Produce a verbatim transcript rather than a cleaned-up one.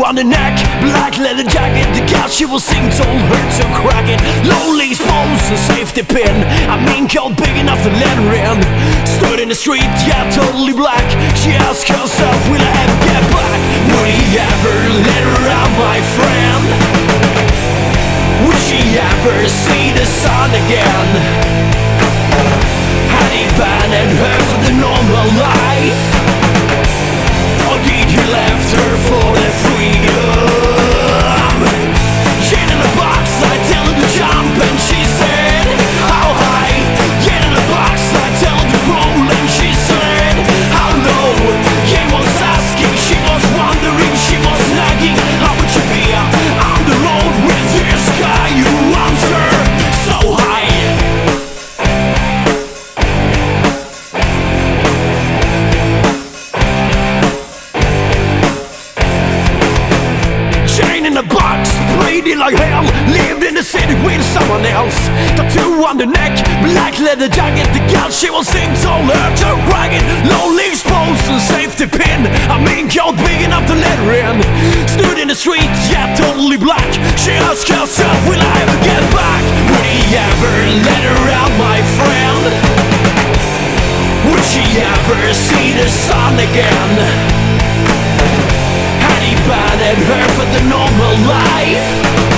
on the neck, black leather jacket. The girl she was seeing told her to crack it. Lonely spoons and safety pin, a mean coat big enough to let her in. Stood in the street, yeah, totally black. She asked herself, will I ever get back? Would he ever let her out, my friend? Would she ever see the sun again? Had he abandoned her for the normal life? Or did he left her for the freedom? Get in the box, I tell her to jump and she said, how high? Get in the box, I tell her to roll and she said, how low? He was asking, she was wondering, she was nagging, how would you be on the road with this guy? You answer, so high. In a box, pretty like hell. Lived in the city with someone else. Tattoo on the neck, black leather jacket. The girl she was seeing told her to crack it. Lonely spoons and safety pin, a mean coat big enough to let her in. Stood in the street, yeah, totally black. She asked herself, will I ever get back? Would he ever let her out, my friend? Would she ever see the sun again? Had he abandoned her for the normal life?